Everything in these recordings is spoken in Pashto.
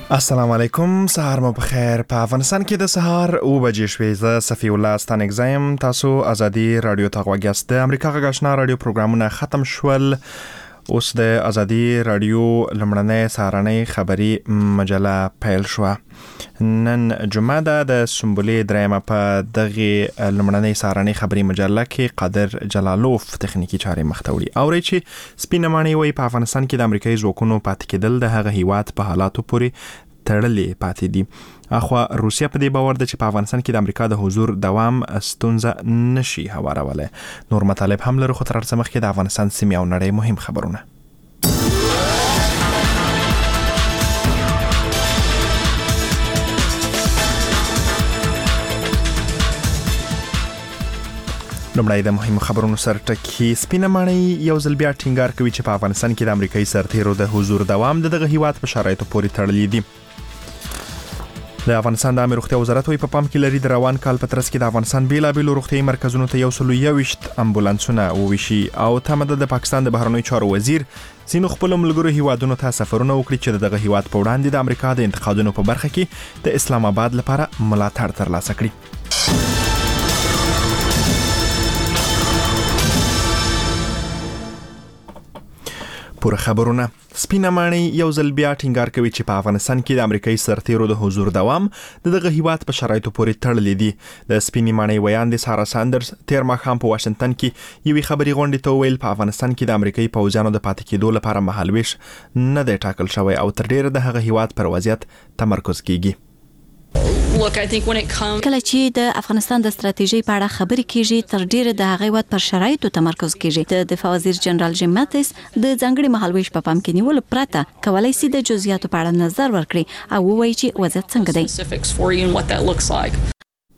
السلام علیکم، سهار مو بخیر. په افغانستان کې د سهار 9 بجې شوې. زه صفی الله ستانک زایم. تاسو ازادي رادیو ته غوږ یاست. د امریکا غږ آشنا رادیو پروګرامونه ختم شول. اوس د ازادي رادیو لمړنۍ سهارنۍ خبری مجله پیل شو. نن جمعه ده د سنبلې درېمه. په دغه لمړنۍ سهارنۍ خبری مجله کې قادر جلالوف تخنیکی چارې مختوړي. اوري چې سپینمانی وای په افغانستان کې د امریکایي ځواکونو پاتې کېدل د هغه هیواد په حالاتو پورې تړلې پاتې دي. اخوا روسیا په دې باور ده چې په افغانستان کې د امریکا د حضور دوام ستونزه نشي هوارولای. نور مطالب هم لري، خو تر څه مخکې د افغانستان سیمې او نړۍ مهم خبرونه. لومړی د مهمو خبرونو سره ټکی. سپینمانی یو ځل بیا ټینګار کوي چې په افغانستان کې د امریکایي سرتیرو د حضور دوام دغه هیواد په شرایطو پورې تړلې دي. د افغانستان د عامه روغتیا وزارت په پام کې لري د روان کال په ترڅ کې د افغانستان بیلابېلو روغتیايي مرکزونو ته 121 امبولانسونه وویشي او تمه د پاکستان د بهرنیو چارو وزیر ځینو خپل ملګرو هیوادونو ته سفرونه وکړي چې دغه هیواد په وړاندې د امریکا د انتقادونو په برخه کې د اسلام آباد لپاره ملاتړ ترلاسه کړي. پوره خبرونه. سپینمانی یو ځل بیا ټینګار کوي چې په افغانستان کې د امریکایي سرتیرو د حضور دوام دغه هیواد په شرایطو پورې تړلې دي. د سپینمانی ویان د سارا ساندرز تیر ماښام په واشنگټن کې یوې خبري غونډې ته ویل په افغانستان کې د امریکایي پوځیانو د پاتې کېدو لپاره مهالویش نه دی ټاکل شوی او تر ډیره د هغه هیواد پر وضعیت تمرکز کیږي. کله چې د افغانستان د ستراتیژي په اړه خبرې کیږي تر ډیره د هغه وخت پر شرایطو تمرکز کیږي. د دفاع وزیر جنرال جیم ماتیس د ځانګړي مهالویش په پام کې نیول پرته کولای شي د جزئیاتو په اړه نظر ورکړي او ووایي چې وضعیت څنګه دی.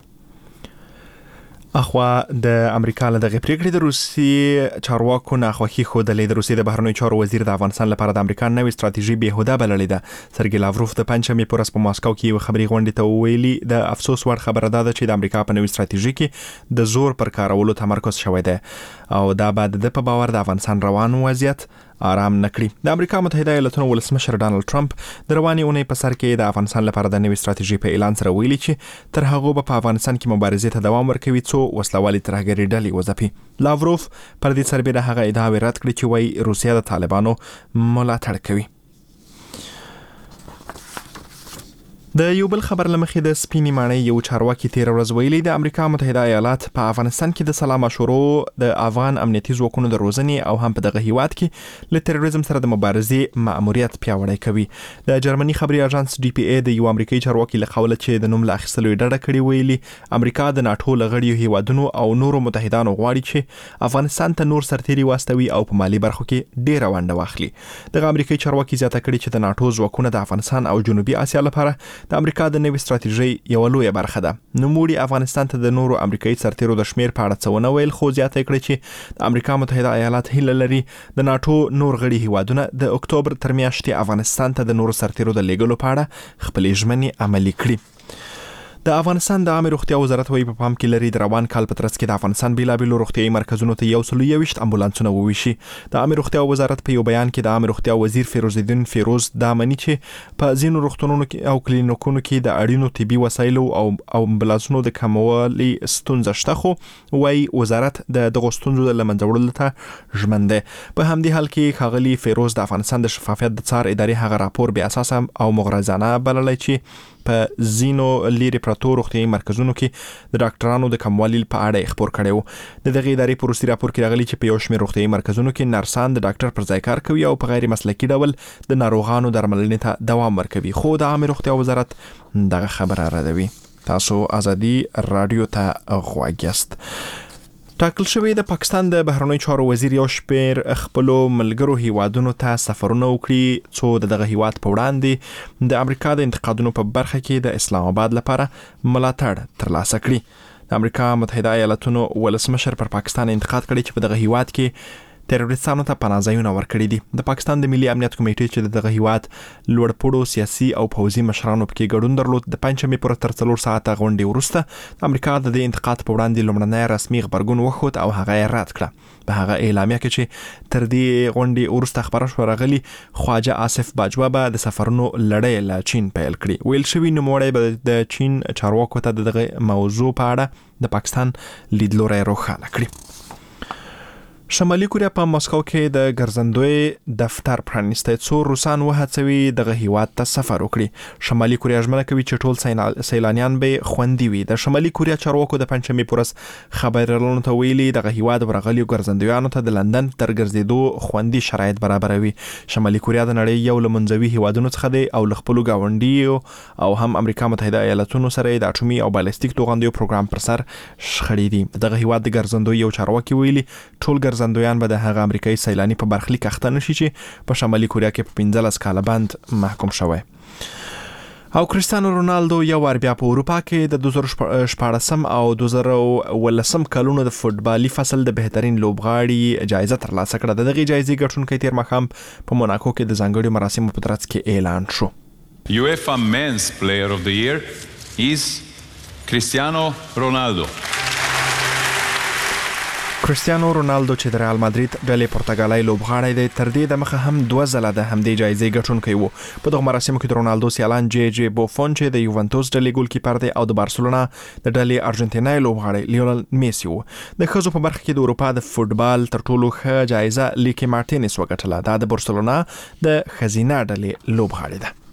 اخوا د امریکا له دغه پریکړې د روسي چارواکو ناخوښي ښودلې. د روسي د بهرنیو چارو وزیر د افغانستان لپاره د امریکا نوې ستراتیژي بېهوده بللې ده. سرګي لاوروف د پنځمې په ورځ په ماسکو کې یو خبري غونډې ته ویلي د افسوس وړ خبره ده چې د امریکا په نوې ستراتیژي کې د زور پر کارولو تمرکز شوی دی او دا بعد د په باور د افغانستان روان وضعیت آرام نکړي. د امریکا متحده ایالاتونو ولسمشر ډانلډ ټرمپ د رواني اونۍ په سر کې د افغانستان لپاره د نوې ستراتیژي په اعلان سره ویلي چې تر هغه په افغانستان کې مبارزې ته دوام ورکوي څو وسلوالي ترهګري ډلې وځپي. لاوروف پر دې سربېره هغه ادعاوې رد کړې چې وايي روسیا د طالبانو ملاتړ کوي. د یو بل خبر لمخې د سپینمانی یو چارواکي تیر ورځ ویلي د امریکا متحده ایالات په افغانستان کې د سلا مشورو د افغان امنیتي ځواکونو د روزنې او هم په دغه هیواد کې له تروریزم سره د مبارزې مأموریت پیاوړی کوي. د جرمني خبري اژانس ډي پی ای د یو امریکایي چارواکي له قوله چې د نوم له اخیستلو ډډه کړې ویلي امریکا د ناتو لغړیو هیوادونو او نورو متحدانو غواړي چې افغانستان ته نور سرتیري واستوي او په مالی برخو کې ډیره ونډه واخلي. دغه امریکایي چارواکي زیاته کړي چې د ناتو ځواکونه د افغانستان او جنوبي اسیا لپاره د امریکا د نوې ستراتیژي یو لویه برخه ده. نوموړي افغانستان ته د نورو امریکایي سرتیرو د شمیر په اړه څه ونه ویل، خو زیاته کړې چې د امریکا متحده ایالات هیله لري د ناتو نور غړي هیوادونه د اکتوبر تر میاشتې افغانستان ته د نورو سرتیرو د لیږلو په اړه خپلې ژمنې عملي کړي. د افغانستان د عامه روغتیا وزارت په پام کې لري د روان کال په ترڅ کې د افغانستان بیلابېلو روغتیايي مرکزونو ته 121 امبولانسونه وویشي. د عامه روغتیا وزارت په یو بیان کې د عامه روغتیا وزیر فیروز الدین فیروز دا مني چې په ځینو روغتونونو کې او کلینیکونو کې د اړینو طبي وسایلو او امبولانسونو د کموالي ستونزه شته، خو وايي وزارت د دغه ستونزو د لمنځه وړلو ته ژمن دی. په همدې حال کې ښاغلي فیروز د افغانستان د شفافیت د څار ادارې هغه راپور بې اساسه او مغرضانه بللی چې په زینو لري پروتو روغتیايي مرکزونو کې د ډاکټرانو د کموالي په اړه خبر کړي وو. د دغه ادارې په روسي راپور کې راغلي چې په یو شمېر روغتیايي مرکزونو کې نرسان د ډاکټر پر ځای کار کوي او په غیر مسلکي ډول د ناروغانو درملنې ته دوام ورکوي، خو د عامه روغتیا وزارت دغه خبره ردوي. تاسو ازادي رادیو ته غوږ یاست. ټاکل شوی د پاکستان د بهرنیو چارو وزیر یو شمېر خپلو ملګرو هیوادونو ته سفرونه وکړي څو دغه هیواد په وړاندې د امریکا د انتقادونو په برخه کې د اسلام آباد لپاره ملاتړ ترلاسه کړي. د امریکا متحده ایالاتونو ولسمشر پر پاکستان انتقاد کړي چې په دغه هیواد کې تروریستانو ته پناه ځایونه ورکړي دي. د پاکستان د ملي امنیت کمیټې چې دغه هیواد لوړپوړو سیاسي او پوځي مشرانو پکې ګډون درلود د پنځمې پر تر 4 ساعته غونډې وروسته امریکا د دې انتقاد په وړاندې لومړنی رسمي خبرګون وښود او هغه یې رد کړه. په هغه اعلامیه کې چې تر دې غونډې وروسته خبره شوه راغلي خواجه آصف باجوا به د سفرونو لړۍ له چین پیل کړي. ویل شوي نوموړی به د چین چارواکو ته دغه موضوع په اړه د پاکستان لیدلوری روښانه کړي. شمالي کوریا په مسکو کې د ګرځندوی دفتر پرانیستی څو روسان وهڅوي دغه هیواد ته سفر وکړي. شمالي کوریا ژمنه کوي چې ټول سیلانیان به خوندي وي. د شمالي کوریا چارواکو د پنځمې پورس خبرونو ته ویلي دغه هیواد ورغلي ګرځندویانو ته د لندن تر ګرځېدو خوندي شرایط برابروي. شمالي کوریا د نړۍ یو له منځوي هیوادونو څخه دی او له خپلو ګاونډیو او هم امریکا متحده ایالاتونو سره د اټومي او بالستیک توغندیو پروګرام پر سر شخړې دي. دغه هیواد د ګرځندوی یو چارواکي ویلي ټول ګرځندویان به د هغه امریکایي سیلاني په برخلیک اخته نشي چې په شمالي کوریا کې په 15 کاله بند محکوم شوی. او کریستیانو رونالدو یو وار بیا په اروپا کې د 2014 او 2018 کلونو د فوتبالي فصل د بهترین لوبغاړي جایزه ترلاسه کړه. دغه جایزې ګټونکی تیر ماښام په موناکو کې د ځانګړي مراسمو په ترڅ کې اعلان شو. UEFA Men's Player of the Year is Cristiano Ronaldo. کریستیانو رونالدو چې د ریال مادرید ډلې پرتګالي لوبغاړی دی تر دې د مخه هم 2 ځله د همدې جایزې ګټونکی وو. په دغه مراسمو کې د رونالدو سیالان جی بوفون چې د یوونتوس ډلې ګولکیپر دی او د بارسلونا د ډلې ارجنټینای لوبغاړی لیونل میسی وو. د ښځو په برخه کې د اروپا د فوتبال تر ټولو ښه جایزه لیکي مارټینس وګټله. دا د بارسلونا د ښځینه ډلې لوبغاړی ده.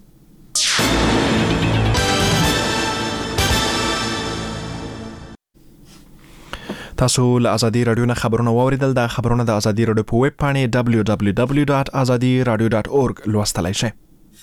تاسو له ازادي رادیو نه خبرونه واوریدل. د خبرونه د ازادي رادیو په ویب پاڼې www.azadiradio.org لوستلای شئ.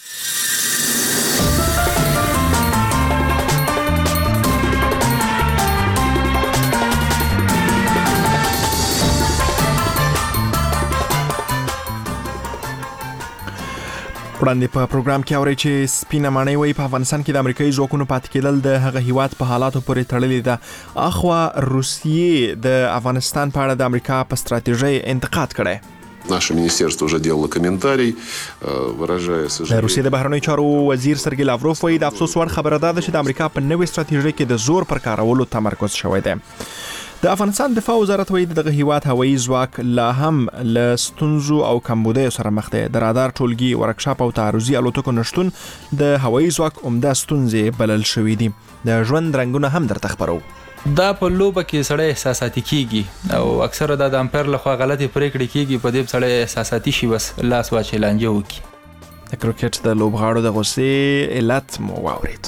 وړاندې په پروګرام کې اوري چې سپینه ماڼۍ وایي په افغانستان کې د امریکایي ځواکونو پاتې کېدل د هغه هیواد په حالاتو پورې تړلې ده. اخوا روسیې د افغانستان په اړه د امریکا په ستراتیژۍ انتقاد کړی. Наше министерство уже делало комментарий, выражая сожаление. د روسیې د بهرنیو چارو وزیر سرګی لاوروف وایي د افسوس وړ خبره ده چې د امریکا په نوې ستراتیژۍ کې د زور پر کارولو تمرکز شوی دی. د افغانستان دفاع وزارت وایي دغه هیواد هوایي ځواک لا هم له ستونزو او کمبودیو سره مخ دی. د رادار ټولګي ورکشاپ او تعرضي الوتکو نشتون د هوایي ځواک عمده ستونزې بلل شوې دي. د ژوند رنګونه هم درته خبرو. دا په لوبه کې سړی احساساتي کیږي او اکثره د امپایر لخوا غلطي پریکړې کیږي. په دې سړی احساساتي شي بس لاس واچي لانجه وکي. د کرکټ د لوبغاړو د غوسې علت مو واورید.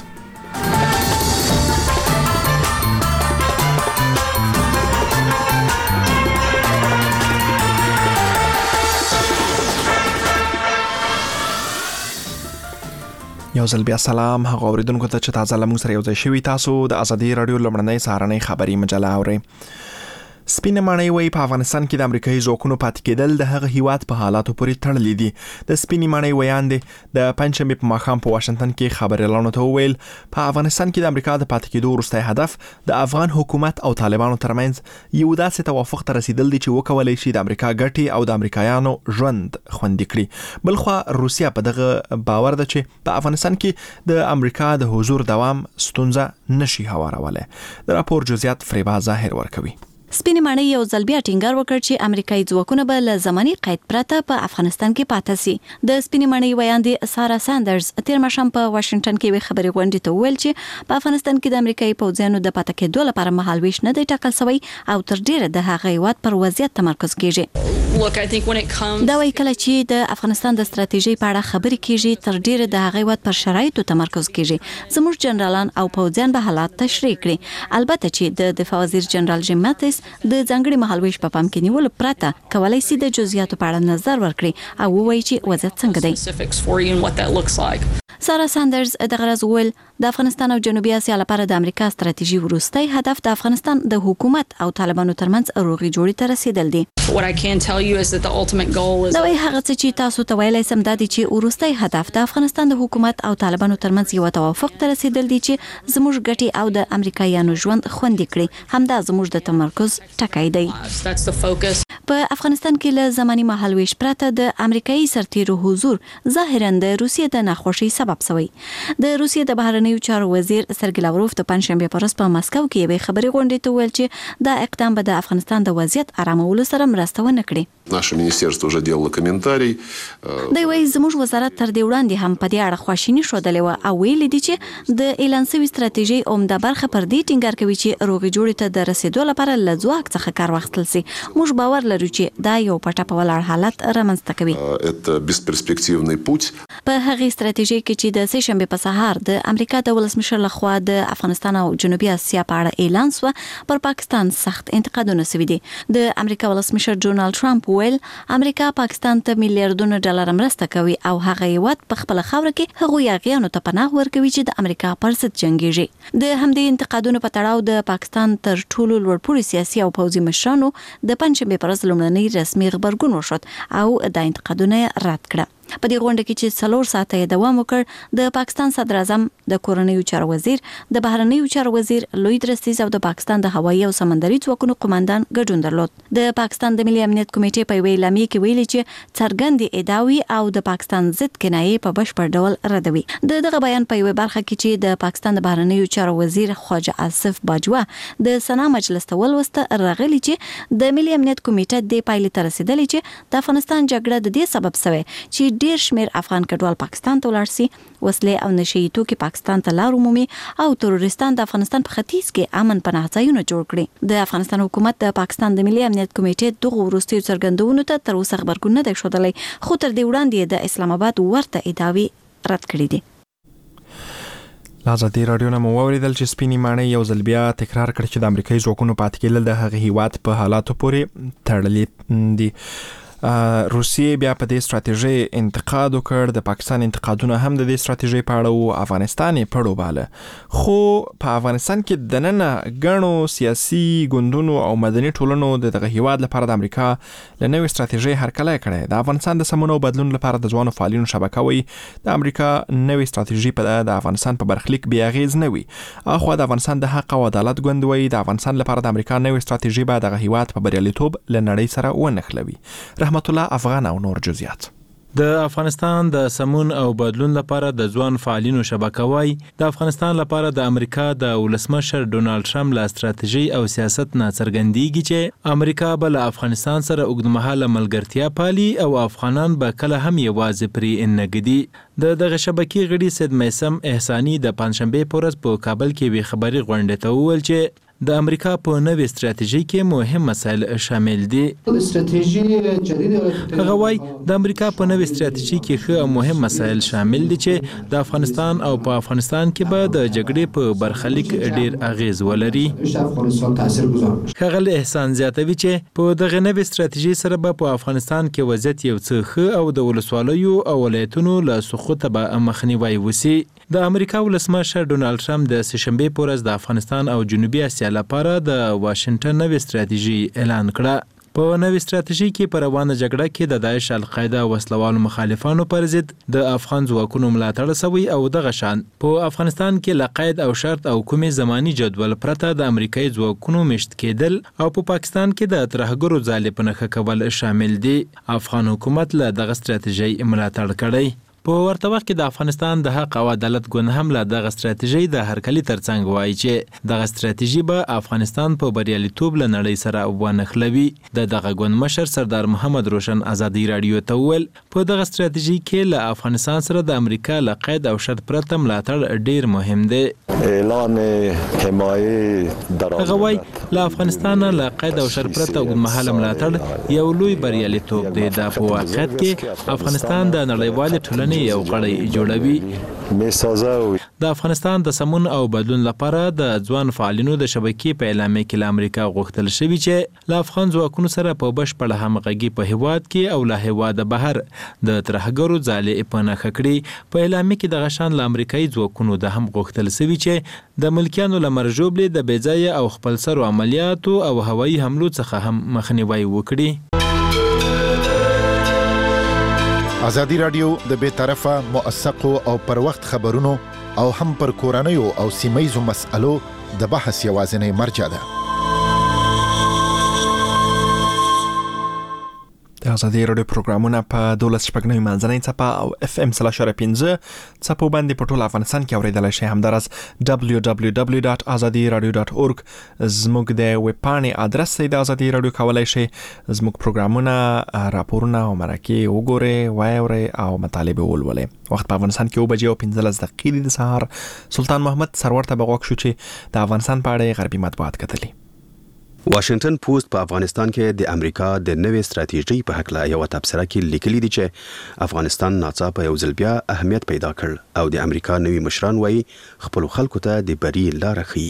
یو ځل بیا سلام هغه اوریدونکو ته چې تازه له موږ سره یو ځای شوي. تاسو د ازادي رادیو لومړنۍ سهارنۍ خبري مجله اورئ. سپینه ماڼۍ وایي په افغانستان کې د امریکایي ځواکونو پاتې کېدل د هغه هیواد په حالاتو پورې تړلي دي. د سپینې ماڼۍ ویاندې د پنځمې په ماښام په واشنګټن کې خبريالانو ته وویل په افغانستان کې د امریکا د پاتې کېدو وروستی هدف د افغان حکومت او طالبانو ترمنځ یو داسې توافق ته رسیدل دي چې وکولای شي د امریکا ګټې او د امریکایانو ژوند خوندي کړي. بلخوا روسیا په دغه باور ده چې په افغانستان کې د امریکا د حضور دوام ستونزه نشي هوارولی. د راپور جزئیات فریبا ظاهر ورکوي. سپینې ماڼۍ یو ځل بیا ټینګار وکړ چې امریکایي ځواکونه به له زماني قید پرته په افغانستان کې پاتې سي. د سپینې ماڼۍ ویاندې سارا ساندرز تیر ماښام په واشنګټن کې خبري غونډې ته وویل چې په افغانستان کې د امریکایي پوځیانو د پاتې کېدو لپاره مهالویش نه دی ټاکل شوی او تر ډیره د هغه هیواد پر وضعیت تمرکز کیږي. دا وایي کله چې د افغانستان د ستراتیژۍ په اړه خبرې کیږي تر ډیره د هغه هیواد پر شرایطو تمرکز کیږي. زموږ جنرالان او پوځیان به حالات تشریح کړي. البته چې د دفاع وزیر جنرال جیم ماتیس د ځانګړي مهالویش په پام کې نیول پرته کولای شي د جزئیاتو په اړه نظر ورکړي او وایي چې وضعیت څنګه دی. سارا ساندرز د غرض ول د افغانستان او جنوبي اسیا لپاره د امریکا ستراتیژي وروستۍ هدف د افغانستان د حکومت او طالبانو ترمنځ روغي جوړې ته رسیدل دي. What I can tell you is that the ultimate goal is دا وایي هغه څه چې تاسو ته ویلای سم دا دي چې وروستۍ هدف د افغانستان د حکومت او طالبانو ترمنځ یو توافق ته رسیدل دي چې زموږ ګټې او د امریکایانو ژوند خوندي کړي. همدا زموږ د تمرکز ټکی دی. that's the focus. په افغانستان کې له زماني مهالويش پرته د امریکایي سرتیرو حضور ظاهرا د روسیې د ناخوشي سبب شوی. د روسیې د بهرنیو چارو وزیر سرګی لاوروف د پنځشنبه پر ورځ په مسکو کې یوې خبري غونډې ته ویل چې دا اقدام به د افغانستان د وضعیت آرامولو سره مرسته ونه کړي. Наше министерство уже делало комментарий. دوی وایي زموږ وزارت تر دې وړاندې هم په دې اړه خواشیني ښودلې وه او ویلي دي چې د اعلان شوي ستراتیژۍ عمده برخه پر دې ټینګار کوي چې روغې جوړې ته د رسیدو لپاره له ځواک څخه کار واخیستل سي. موږ باور لرو چې دا یو پټه په ولاړ حالت رامنځته کوي. Это бесперспективный путь. په هغې ستراتیژۍ کې چې د سې شنبې په سهار د امریکا د ولسمشر لخوا د افغانستان او جنوبي اسیا په اړه اعلان شو، پر پاکستان سخت انتقادونه شوي دي. د امریکا ولسمشر ډونالد ټرمپ ویل امریکا پاکستان ته میلیارډونه ډالر مرسته کوي او هغه هیواد په خپل خاور کې هغوی یاغیانو ته پناه ورکوي چې د امریکا پر ضد جنگيږي. د همدې انتقادونو په تړاو د پاکستان تر ټولو لوړپوړي سیاسي او پوځي مشرانو د پنځشنبې پر ورځ لومړنی رسمي خبرګون وشود او د انتقادونه رد کړه. په دې غونډه کې چې 4 ساعته دوام وکړ، د پاکستان صدر اعظم، د کورنیو چارو وزیر، د بهرنیو چارو وزیر، لوی درستیز او د پاکستان د هوایي او سمندري ځواکونو قوماندان ګډون درلود. د پاکستان د ملي امنیت کمیټې په ویلامې کې ویلي چې څرګندې ادعاوې او د پاکستان ضد کنایې په بشپړ ډول ردوي. دغه بیان په یوه برخه کې چې د پاکستان د بهرنیو چارو وزیر خواجه آصف باجوا د سنا مجلس ته ولوسته راغلي چې د ملي امنیت کمیټه د پایلې ته رسیدلی چې د افغانستان جګړه د دې سبب شوی چې ډیر شمیر افغان کډوال پاکستان ته ولاړ سي، وسلې او نشي توکي پاکستان ته لار ومومي او تروریستان د افغانستان په ختیځ کې امن پناه ځایونه جوړ کړي. د افغانستان حکومت د پاکستان د ملي امنیت کمیټې دغه وروستیو څرګندونو ته تر اوسه خبرګون نه دی ښودلی، خو تر دې وړاندې د اسلام آباد ورته ادعاوې رد کړې دي. ازادي راډیو نه مو واوریدل چې سپینې ماڼۍ یو ځل بیا تکرار کړ چې د امریکایي ځواکونو پاتې کېدل د هغه هیواد په حالاتو پورې تړلي دي. روسیې بیا په دې ستراتیژۍ انتقاد وکړ، د پاکستان انتقادونه هم د دې ستراتیژۍ په اړه او افغانستان یې پړو باله. خو په افغانستان کې دننه ګڼو سیاسي ګوندونو او مدني ټولنو دغه هیواد لپاره د امریکا له نوې ستراتیژۍ هرکلی کړی. د افغانستان د سمون او بدلون لپاره د ځوانو فعالینو شبکه وایي د امریکا نوې ستراتیژي په د افغانستان په برخلیک بې اغېز نه وي. اخوا د افغانستان د حق او عدالت ګوند وایي د افغانستان لپاره د امریکا نوې ستراتیژي به دغه هیواد په بریالیتوب له نړۍ سره ونښلوي. رحمت الله افغان او نور جزئیات. د افغانستان د سمون او بدلون لپاره د ځوان فعالینو شبکه وای د افغانستان لپاره د امریکا د ولسمشر ډونالد ټرمپ له ستراتیژي او سیاست نه څرګندېږي چې امریکا به له افغانستان سره اوږدمهاله ملګرتیا پالي او افغانان به کله هم یوازې پرې نه ږدي. دغه شبکې غړي سید میثم احساني د پنځشنبې په ورځ په کابل کې وی خبري غونډه ته وویل چې د امریکا په نوې ستراتیژي کې مهم مسایل شامل دي. هغه وایي د امریکا په نوې ستراتیژي کې ښه مهم مسایل شامل دي چې د افغانستان او په افغانستان کې به د جګړې په برخلیک ډیر اغیز ولري. ښاغلی احسان زیاتوي چې په دغه نوې ستراتیژي سره به په افغانستان کې وضعیت یو څه ښه او د ولسوالیو او ولایتونو له سقوطه به مخنیوی وشي. د امریکا ولسمشر ډونالد ټرمپ د سهشنبې په ورځ د افغانستان او جنوبي اسیا لپاره د واشنگټن نوې ستراتیژي اعلان کړه. په نوې ستراتیژي کې په روانه جګړه کې د داعش، القاعده او وسلوالو مخالفانو پر ضد د افغان ځواکونو ملاتړ شوی او دغه شان په افغانستان کې له قید او شرط او کومې زماني جدول پرته د امریکایي ځواکونو مشت کېدل او په پاکستان کې د ترهګرو ځالې په نښه کول شامل دي. افغان حکومت له دغه ستراتیژي ملاتړ کړی. په ورته وخت کې د افغانستان د حق او عدالت ګوند هم له دغه ستراتیژۍ د هرکلي ترڅنګ وایي چې دغه ستراتیژي به افغانستان په بریالیتوب له نړۍ سره ونښلوي. دغه ګوند مشر سردار محمد روشن ازادي راډیو ته وویل په دغه ستراتیژي کې له افغانستان سره د امریکا له قید او شرط پرته ملاتړ ډیر مهم دی. اعلان حمایه هغه وایي له افغانستان له قید او شرط پرته اوږدمهاله ملاتړ یو لوی بریالیتوب دی. دا په واقعیت کې افغانستان د نړیوالې ټولنې ټولنې یو غړی جوړوي. د افغانستان د سمون او بدلون لپاره د ځوان فعالینو د شبکې په اعلامیه کې له امریکا غوښتل شوی چې له افغان ځواکونو سره په بشپړه همغږي په هیواد کې او له هیواده بهر د ترهګرو ځالې په نښه کړي. په اعلامیه کې د غشان له امریکایي ځواکونو د هم غوښتل شوی چې د ملکیانو له مرجوبلې د بېځایه او خپلسرو عملیاتو او هوایي حملو څخه هم مخنیوی وکړي. ازادي راډیو د بې طرفه موثقو او پر وخت خبرونو او هم پر کورنیو او سیمه‌یزو مسألو د بحث یوازینی مرجع ده. د ازادي راډیو پروګرامونه په 12 منځنۍ څپه او FM 3.15 څپو باندې په ټول افغانستان کې اوریدلای شئ. همدارس www.azadiradio.org زموږ د ویب پاڼې آدرس دی. د ازادي راډیو کولای شئ زموږ پروګرامونه، راپورونه او مرکې وګورئ، واورئ او مطالب ولولئ. وخت په افغانستان کې 7:15 د سهار. سلطان محمد سرور ته بغوښ شو چې د افغانستان په اړه غربي مطبوعات کتلي. واشنگټن پوسټ په افغانستان کې د امریکا د نوې ستراتیژۍ په حق له یو تبصره کې لیکلي دي چې افغانستان ناڅاپه یو ځل بیا اهمیت پیدا کړ او د امریکا نوې مشران وایي خپل خلکو ته د بری لار ښیي.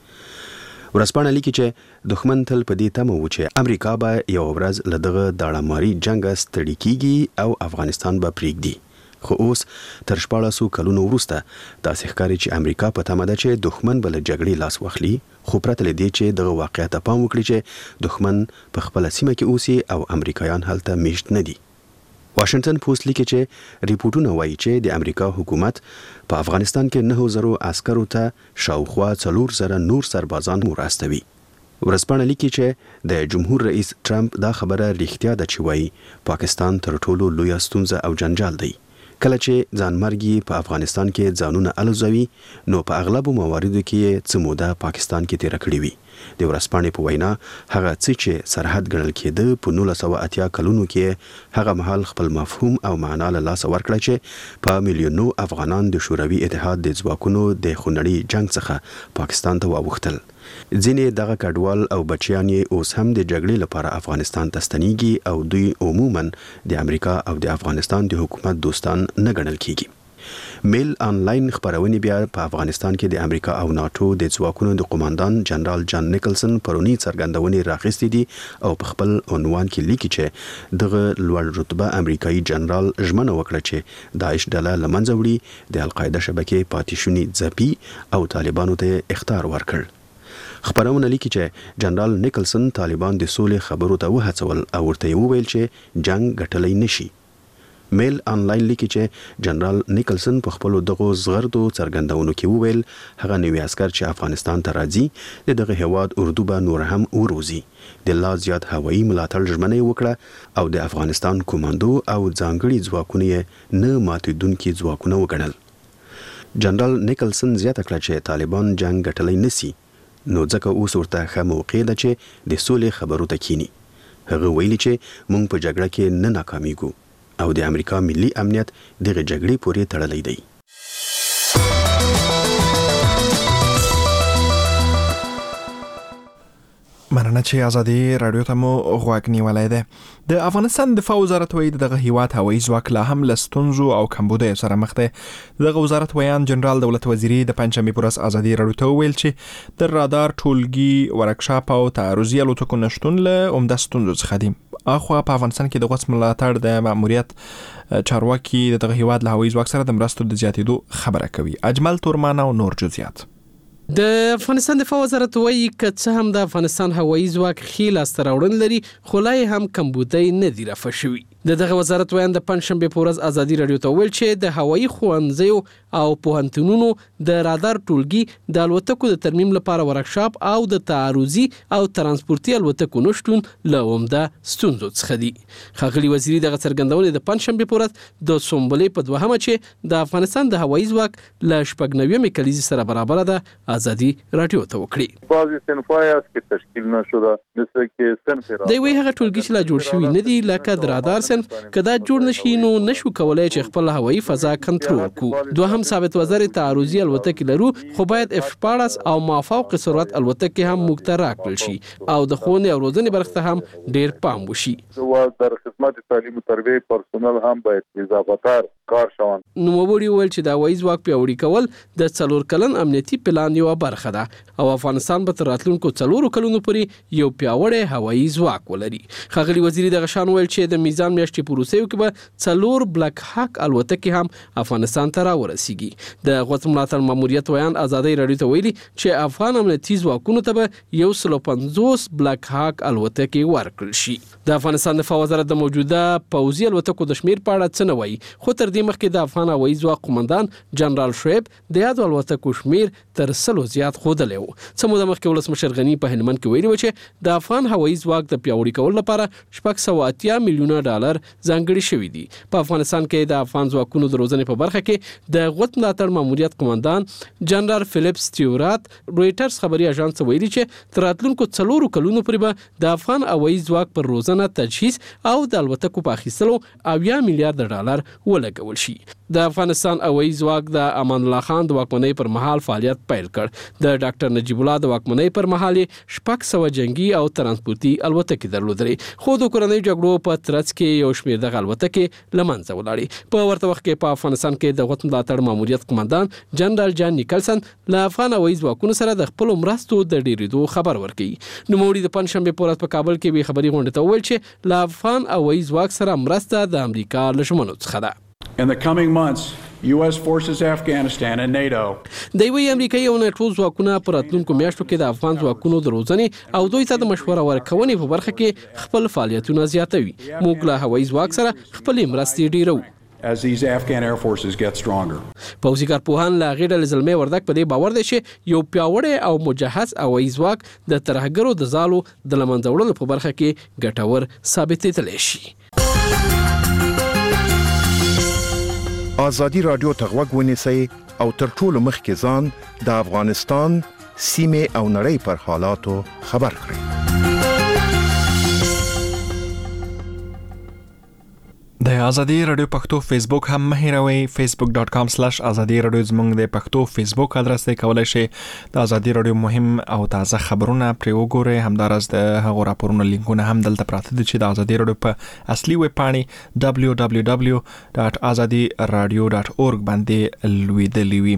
ورځپاڼه لیکي چې دښمن تل په دې تمه و چې امریکا به یو ورځ له دغه داړماري جنګ ستړي کیږي او افغانستان به پریږدي. خو اوس تر 14 کلونو وروسته داسې ښکاري چې امریکا په تمه ده چې دښمن به له جګړې لاس واخلي، خو پرته له دې چې دغه واقعیت ته پام وکړي چې دښمن په خپله سیمه کې اوسي او امریکایان هلته میشت نه دي. واشنگټن پوسټ لیکي چې ریپورتونه وایي چې د امریکا حکومت په افغانستان کې 9,000 عسکرو ته شاوخوا 4,000 نور سربازان مراستوي. ورځپاڼه لیکي چې د جمهور رئیس ټرمپ دا خبره رښتیا ده چې وایي پاکستان تر ټولو لویه ستونزه او جنجال دی. کله چې ځانمرګي په افغانستان کې ځانونه الوزوي نو په اغلبو مواردو کې څه موده پاکستان کې تیر کړی وي. د ورځپاڼې په وینا هغه څه چې سرحد ګڼل کېده په 1980 کلونو کې هغه مهال خپل مفهوم او معنا له لاسه ورکړه چې په میلیونو افغانان د شوروي اتحاد د ځواکونو د خونړي جنگ څخه پاکستان ته واوښتل. ځینې دغه کډوال او بچیان یې اوس هم د جګړې لپاره افغانستان ته ستنیږي او دوی عموما د امریکا او د افغانستان د حکومت دوستان نه ګڼل کیږي. میل آنلاین خبرونه بیا په افغانستان کې د امریکا او ناتو د ځواکونو د قوماندان جنرال جان نیکلسن پرونی څرګندونې راغستې دي او په خپل عنوان کې لیکي چې دغه لوړ رتبه امریکایي جنرال ژمنه وکړه چې داعش ډله له منځه وړي، د القاعده شبکې پاتې شونې ځپي او طالبانو ته اخطار ورکړ. خبرونه لیکي چې جنرال نیکلسن طالبان د سولې خبرو ته وهڅول او ورته وویل چې جنگ ګټلای نشي. میل آنلاین لیکي چې جنرال نیکلسن په خپل دغه زغردو څرګندونو کې وویل هغه نوی عسكر چې افغانستان ته راځي دغه هواد اردو به نور هم وروزي. د لا زیات هوایي ملاتړ ژمنه وکړه او د افغانستان کوماندو او ځانګړي ځواکونه نه ماتیدونکي ځواکونه وګڼل. جنرال نیکلسن زیاته کړه چې طالبان جنگ ګټلای نشي نو ځکه اوس ورته ښه موقع ده چې د سولې خبرو ته کینی. هغه ویلي چې موږ په جګړه کې نه ناکامیږو او د امریکا ملي امنیت دغه جګړې پورې تړلی دی. مننه چې ازادي راډیو ته مو غوږ نیولی دی. د افغانستان دفاع وزارت وایي دغه هیواد هوایي ځواک لا هم له ستونزو او کمبودیو سره مخ دی. دغه وزارت ویان جنرال دولت وزیری د پنجشنبې پر ورځ ازادي راډیو ته وویل چې د رادار ټولګي، ورکشاپ او تعرضي الوتکو نشتون له عمده ستونزو څخه دی. اخوا په افغانستان کې د غوڅ ملاتړ د ماموریت چارواکي دغه هیواد له هوایي ځواک سره د مرستو د زیاتېدو خبره کوي. اجمل تورمان او نور جزئیات. د افغانستان دفاع وزارت وایي که څه هم د افغانستان هوایي ځواک ښې لاسته راوړنې لري خو لا یې هم کمبودی نه دي رفع شوي. دغه وزارت ویان د پنجشنبې په ورځ ازادي راډیو ته ویل چې د هوایي ښوونځیو او پوهنتونونو د رادار ټولګي د الوتکو د ترمیم لپاره ورکشاپ او د تعرضي او ترانسپورتي الوتکو نشتون له عمده ستونزو څخه دي. ښاغلي وزیري دغه څرګندونې د پنجشنبې په ورځ د سنبلې په 2مه چې د افغانستان د هوایي ځواک له 90 کلیزې سره برابر ده ازادي راډیو ته وکړي. بعضی صنف‌های است که تشکیل نشده مثل که صنف دی وی هغه ټولګي چې لا جوړ شوي نه دي لکه د رادار صنف کدا جوړ نشي نو نشو کولای چې خپل هوایي فضا کنټرول کړو. دوهم ثابت وزر تعرضي الوتکې لرو خو باید F-14 او مافوق سرعت الوتکې هم موږ ته راکړل شي او د ښوونې او روزنې برخه ته هم ډیر پام وشي. در خدمت تعلیم و تربیه پرسنل هم باید اضافه تر کار شوند. نوموړي وویل چې د هوایي ځواک پیاوړي کول د 4 کلن امنیتي پلان یو برخه ده او افغانستان به تر راتلونکو 4 کلونو پورې یو پیاوړی هوایي ځواک ولري. ښاغلي وزیري دغه شان وویل چې د میزان میاشتې په وروستیو کې به 4 بلک هاک الوتکې هم افغانستان ته راورسیږي. د قوت ملاتړ ماموریت ویان ازادي رادیو ته ویلي چې افغان امنیتي ځواکونو ته به 150 بلک هاک الوتکې ورکړل شي. د افغانستان دفاع وزارت د موجوده پوځي الوتکو د شمیر په اړه څه نه وایي، خو تر دې مخکې د افغان هوایي ځواک قومندان جنرال شعیب د یادو الوتکو شمیر تر 100 زیات ښودلی و. څه موده مخکې ولسمشر غني په هلمند کې ویلي و چې د افغان هوایي ځواک د پیاوړي کولو لپاره 680 میلیونه ډالر ځانګړي شوي دي. په افغانستان کې د افغان ځواکونو د روزنې په برخه کې د قوت ملاتړ ماموریت قومندان جنرال فلیپ سټیورات رويټرز خبري اژانس ته ویلي چې تر راتلونکو 4 کلونو پورې به د افغان هوایي ځواک پر روزنه، تجهیز او د الوتکو په اخیستلو 80 میلیارډ ډالر ولګول شي. د افغانستان هوایي ځواک د امان الله خان د واکمنۍ پر مهال فعالیت پیل کړ. د ډاکټر نجیب الله د واکمنۍ پر مهال 600 جنگي او ترانسپورتي الوتکې درلودلې، خو د کورنۍ جګړو په ترڅ کې یو شمېر دغه الوتکې له منځه ولاړې. په ورته وخت کې په افغانستان کې د قوت ملاتړ ماموریت قومندان جنرال جان نیکلسن له افغان هوایي ځواکونو سره د خپلو مرستو د ډېرېدو خبر ورکړي. نوموړي د پنځشنبې په ورځ په کابل کې وی خبري غونډې ته وویل چې له افغان هوایي ځواک سره مرسته د امریکا له ژمنو څخه ده. In the coming months, U.S. forces Afghanistan and NATO. د یوې امریکایي او نېټو ځواکونه په راتلونکو میاشتو کې د افغان ځواکونو د روزنې او دوی ته د مشوره ورکونې په برخه کې خپل فعالیتونه زیاتوي. موږ له هوایي ځواک سره خپلې مرستې ډیرو. As these Afghan air forces get stronger. پوځي کارپوهان له هغې ډلې زلمۍ وردګ په دې باور دی چې یو پیاوړی او مجهز هوایي ځواک د ترهګرو د ځالو د له منځه وړلو په برخه کې ګټور ثابتېدلی شي. ازادي رادیو ته غوږ ونیسئ او تر ټولو مخکې ځان د افغانستان سیمې او نړۍ پر حالاتو خبر کړئ. د ازادي رادیو پښتو فیسبوک هم مه هېروئ. facebook.com/ازادي رادیو زموږ د پښتو فیسبوک ادرس دی. کولای شئ د ازادي رادیو مهم او تازه خبرونه پرې وګورئ. همدارس د هغو راپورونو لینکونه هم دلته پراته دي چې د ازادي رادیو په اصلي ویب پاڼې www.azadiradio.org باندې لویدلې وي.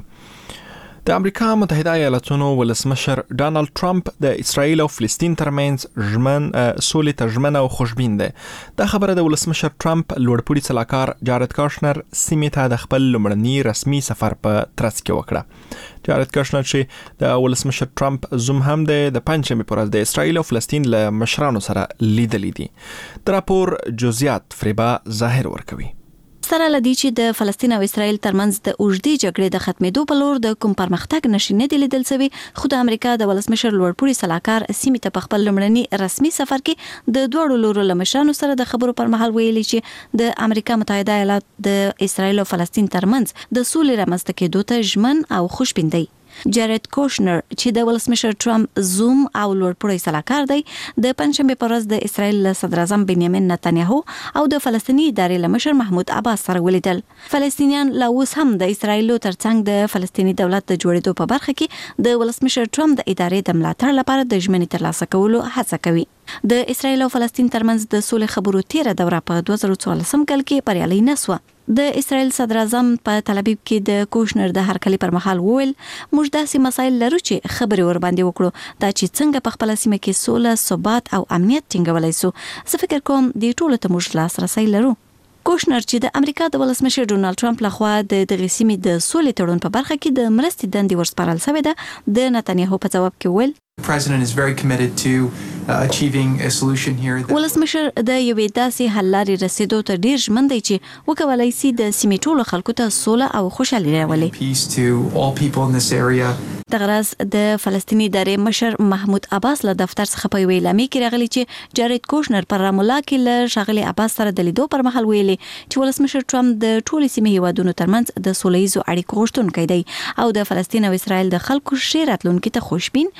د امریکا متحده ایالاتونو ولسمشر ډانلډ ټرمپ د اسرائیل او فلسطین ترمنځ سولې ته ژمن او خوشبین دی. دا خبره د ولسمشر ټرمپ لوړپوړي سلاکار جارد کاشنر سیمې ته د خپل لومړني رسمي سفر په ترڅ کې وکړه. جارد کاشنر چې د ولسمشر ټرمپ زوم هم دی، د پنځمې په ورځ د اسرائیل او فلسطین له مشرانو سره لیدلې دي. د راپور جزئیات فریبا ظاهر ورکوي. سره لدی چې د فلسطین او اسرائیل ترمنځ د اوږدې جګړې د ختمېدو په لور د کوم پرمختګ نشي نه دی لیدل شوی، خو د امریکا د ولسمشر لوړپوړي سلاکار سیمې ته په خپل لومړني رسمي سفر کې د دوړو لورو له مشرانو سره د خبرو پر مهال ویلي چې د امریکا متحده ایالات د اسرائیل او فلسطین ترمنځ د سولې رامنځته کېدو ته ژمن او خوشبین دی. جارد کوشنر چې د ولسمشر ټرمپ زوم او لوړپوړی سلاکار دی، د پنځشنبې په ورځ د اسرائیل صدر اعظم بنیامین نتنیاهو او د فلسطیني ادارې له مشر محمود عباس سره ولیدل. فلسطینیان لا اوس هم د اسرائیل ترڅنګ د فلسطیني دولت د جوړېدو په برخه کې د ولسمشر ټرمپ د ادارې د ملاتړ لپاره د ژمنې ترلاسه کولو هڅه کوي. د اسرائیل او فلسطین ترمنځ د سولې خبرو تیره دوره په 2014 کال کې بریالۍ نه شوه. د اسرائیل صدر اعظم په تل ابیب کې د کوشنر د هرکلی پر مهال وویل موږ داسې مسایل لرو چې خبرې ور باندې وکړو دا چې څنګه په خپل سیمه کې سوله، ثبات او امنیت ټینګولای شو. زه فکر کوم د ټولو ته موږ لاسرسی لرو. کوشنر چې د امریکا د ولسمشر ډونالد ټرمپ لخوا د دغه سیمې د سولې تړون په برخه کې د مرستې دندې ورسپارل شوې ده، د نتنیاهو په ځواب کې ویل President is very committed to achieving a solution here. ولسمشر د یوې داسې حل لارې رسیدو ته ډیر ژمن دی چې وکولای شي د سیمې ټولو خلکو ته سوله او خوشحالي راولي. Peace to all people in this area. د غرض د فلسطیني ادارې مشر محمود عباس له دفتر څخه په ویلامي کې راغلی چې جارد کوشنر پر رامولا کې له شاغلي عباس سره د لیدو پر مهال ویلي چې ولسمشر ټرمپ د ټولو سیمې هیوادونو ترمنځ د سولهییزو اړیکو غوښتونکی دی او د فلسطین او اسرائیل د خلکو ښې راتلونکي ته خوشبین او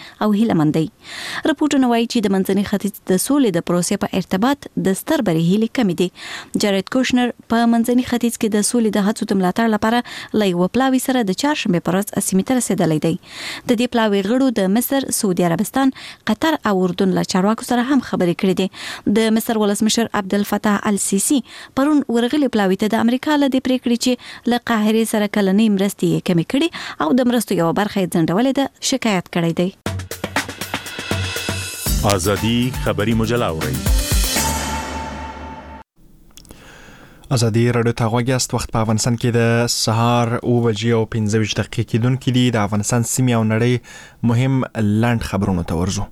هیله مند دي. راپورټونه وایي چې د منځني ختیځ د سولې د پروسې په ارتباط د ستر بری هیله کمی دي. جارید کوشنر په منځني ختیځ کې د سولې د هڅو د ملاتړ لپاره له یو پلاوي سره د چهارشنبه پر ورځ اسیمې ته رسیدلی دی. د دې پلاوي غړو د مصر، سعودي عربستان، قطر او اردن له چارواکو سره هم خبرې کړې دي. د مصر ولسمشر عبدالفتاح السیسی پرون ورغلي پلاوي ته د امریکا له دې پریکړې چې له قاهرې سره کلنۍ مرستې کمې کړي او د مرستو یو برخه یې ځنډولې ده شکایت کړی دی. ازادي خبري مجله اورئ. ازادي رادیو ته غوږ یاست. وخت په افغانستان کې د سهار 9:25 دقیقې کېدونکې دي. د افغانستان سیمې او نړۍ مهم لاند خبرونو ته ورځو.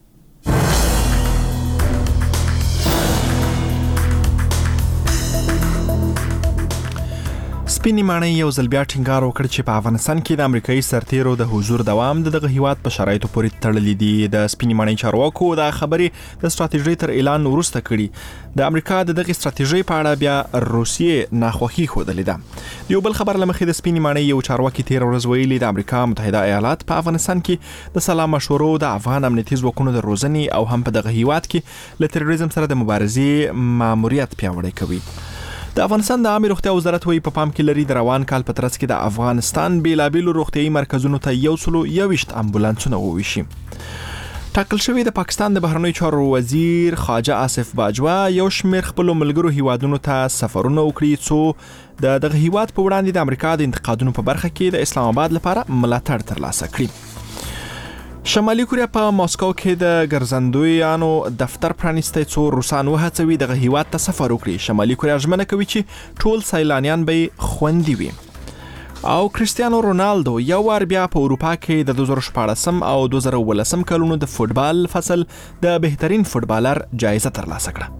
سپینې ماڼۍ یو ځل بیا ټینګار وکړ چې په افغانستان کې د امریکایي سرتیرو د حضور دوام دغه هیواد په شرایطو پورې تړلې دي. د سپینې ماڼۍ چارواکو دا خبرې د ستراتیژۍ تر اعلان وروسته کړي. د امریکا د دغه ستراتیژۍ په اړه بیا روسیې ناخوښي ښودلې ده. یو بل خبر لمخې د سپینې ماڼۍ یو چارواکي تیر ورځ ویلي د امریکا متحده ایالات په افغانستان کې د سلا مشورو د افغان امنیتي ځواکونو د روزنې او هم په دغه هیواد کې له تروریزم سره د مبارزې ماموریت پیاوړی کوي. د افغانستان د عامه روغتیا وزارت وایي په پام کې لري د روان کال په ترڅ کې د افغانستان بیلابیلو روغتیايي مرکزونو ته 121 امبولانسونه وویشي. ټاکل شوی د پاکستان د بهرنیو چارو وزیر خواجه آصف باجوا یو شمېر خپل ملګرو هیوادونو ته سفرونه وکړي څو دغه هیواد په وړاندې د امریکا د انتقادونو په برخه کې د اسلام آباد لپاره ملاتړ ترلاسه کړي. شمالي کوریا په ماسکو کې د ګرځندویانو دفتر پرانیستی څو روسان وهڅوي دغه هیواد ته سفر وکړي. شمالي کوریا ژمنه کوي چې ټول سیلانیان به خوندي وي. او کریستیانو رونالدو یو وار بیا په اروپا کې د 2014 او 2018 کلونو د فوتبال فصل د بهترین فوتبالر جایزه ترلاسه کړه.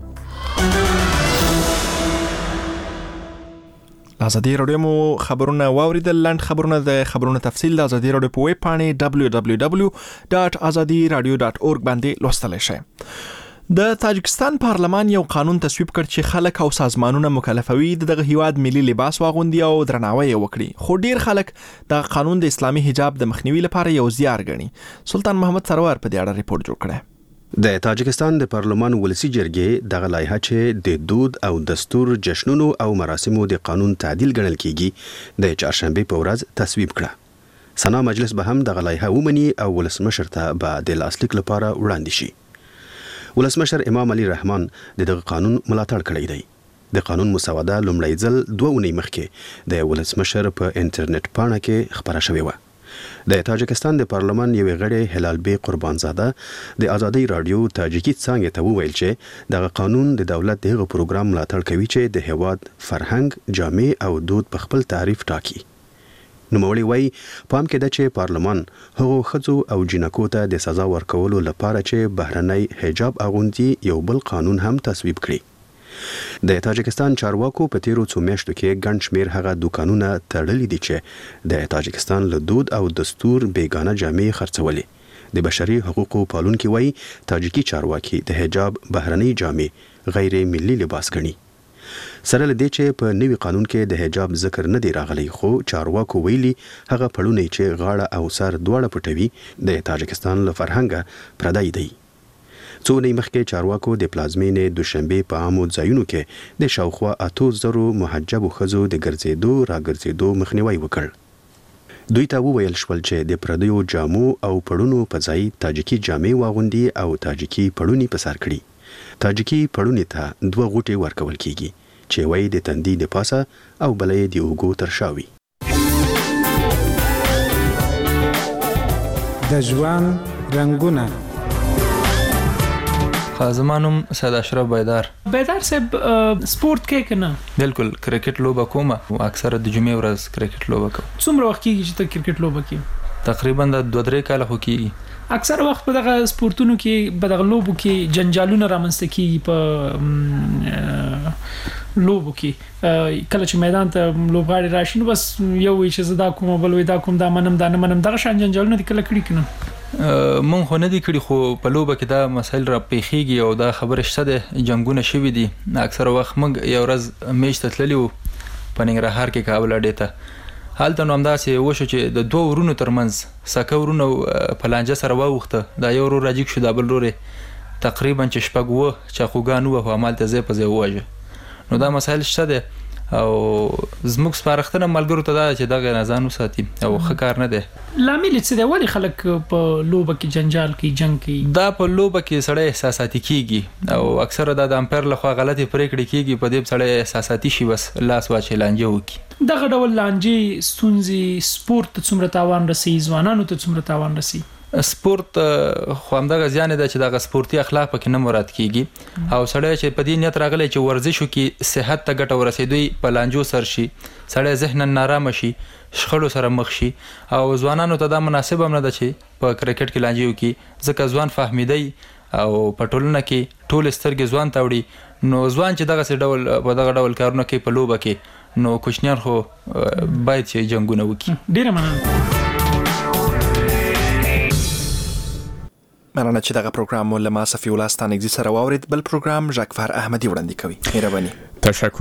ازادي رادیو مو خبرونه واوریدل. لاند خبرونه د خبرونو تفصیل د ازادي رادیو په ویب پاڼې www.azadiradio.org باندې لوستلی شئ. د تاجکستان پارلمان یو قانون تصویب کړ چې خلک او سازمانونه مکلفوي دغه هیواد ملي لباس واغوندي او درناوی وکړي. خو ډیر خلک د قانون د اسلامي حجاب د مخنیوي لپاره یو زیار ګڼي. سلطان محمد سرور په دې اړه ریپورت جوړ کړی. د تاجکستان د پارلمان ولسی جرګې دغه لایحه چې د دود او دستور جشنونو او مراسمو د قانون تعدیل ګڼل کیږي د چهارشنبه په ورځ تصویب کړه. سنا مجلس به هم دغه لایحه ومني او ولسمشر ته به د لاسلیک لپاره وړاندې شي. ولسمشر امام علي رحمان دغه قانون ملاتړ کړی دی. د قانون مسوده لومړی ځل 2 اونۍ مخکې د ولسمشر په انټرنیټ پاڼه کې خبره شوې وه. د تاجکستان د پارلمان یوې غړې هلال بی قربانزاده د ازادي رادیو تاجیکی څنګه ته وویل چې دغه قانون د دولت دغه پروګرام ملاتړ کوي چې د هیواد فرهنګ، جامع او دود په خپل تعریف ټاکي. نوموړي وایي پام کې ده چې پارلمان هغو ښځو او جنکو ته د سزا ورکولو لپاره چې بهرنی حجاب اغوندي یو بل قانون هم تصویب کړي. د تاجکستان چارواکو په تیرو څو میاشتو کې ګڼ شمېر هغه دوکانونه تړلي دي چې د تاجکستان له دود او دستور بیګانه جامې خرڅولې. د بشري حقوقو پالونکي وایي تاجکي چارواکي د حجاب بهرنۍ جامې غیر ملي لباس ګڼي. سره له دې چې په نوي قانون کې د حجاب ذکر نه دی راغلی، خو چارواکو ویلي هغه پړونی چې غاړه او سر دواړه پټوي د تاجکستان له فرهنګه پردی دی. څو نه مخکې چارواکو د پلازمینې دوشنبه په عامو ځایونو کې د شاوخوا 8000 محجبو ښځو د ګرځېدو راګرځېدو مخنیوي وکړ. دوی ته وویل شول چې د پردیو جامو او پړونو په ځای تاجیکي جامې واغوندي او تاجیکي پړونی په سر کړي. تاجیکي پړونی ته 2 غوټې ورکول کیږي چې وایي د تندي د پاسه او بلې د اوږو تر شا وي. د ژوند رنګونه. زمانم سید اشرف بیدار صاحب سپورت کې کنه بالکل کرکټ لوبه کوم او اکثره د جمعې ورځ کرکټ لوبه کوم. څومره وخت کېږي چې ته کرکټ لوبه کوې؟ تقریبا د 2-3 کاله خو کېږي. اکثر وخت په دغه سپورتونو کې په دغه لوبو کې جنجالونه رامنځته کېږي. په لوبو کې کله چې میدان ته لوبغاړي راشي نو بس یو وي چې زه دا کوم بل وي دا کوم دا منم دا نه منم دغه شان جنجالونه دي کله کړي کنه. مونږ خو نه دي کړي، خو په لوبه کې دا مسایل را پیښیږي او دا خبره شته ده. جنگونه شوي دي. اکثر وخت موږ یو ورځ میچ ته تللی وو په ننګرهار کې کابل اډې ته هلته نو همداسې وشو چې د دوه ورونو ترمنځ سکه ورونو په لانجه سره واوښته دا یو ورور راجیګ شو دا بل ورور تقریبا چې شپږ وه چاقوګان ووهو همالته ځای په ځای وواژه نو دا مسایل شته دی او زموږ سپارښتنه ملګرو ته دا چې دغه نه ځان وساتي او ښه کار نه دی لامل څه دی ولې خلک په لوبه کې جنجال کوي جنګ کوي دا په لوبه کې سړی احساساتي کیږي او اکثره دا د امپایر لخوا غلطي پریکړې کیږي په دې سړی احساساتي شي بس لاس واچي لانجه وکړي دغه ډول لانجې ستونزې سپورت ته څومره تاوان رسي ځوانانو ته څومره تاوان رسي سپورت خو همدغه زیان ده چې دغه سپورتي اخلاق پکې نه مراد کیږي او سړی چې په دې نیت راغلی چې ورزش وکړي صحت ته ګټه ورسېدوي په لانجو سر شي سړی ذهنا نارامه شي شخړو سره مخ شي او ځوانانو ته دا مناسب هم نه ده چې په کرکټ کې لانجې وکړي ځکه ځوان فهمیدی او په ټولنه کې ټول سترګې ځوان ته وړي نو ځوان چې دغه ډول په دغه ډول کارونه کوي په لوبه کې نو کوچنیان خو باید چې جنګونه وکړي ډیره مننه مننه چې دغه پروګرام مو له ما صفي الله ستانګزي سره واورید بل پروګرام ژاکفر احمدي وړاندې کوي مهرباني تشکر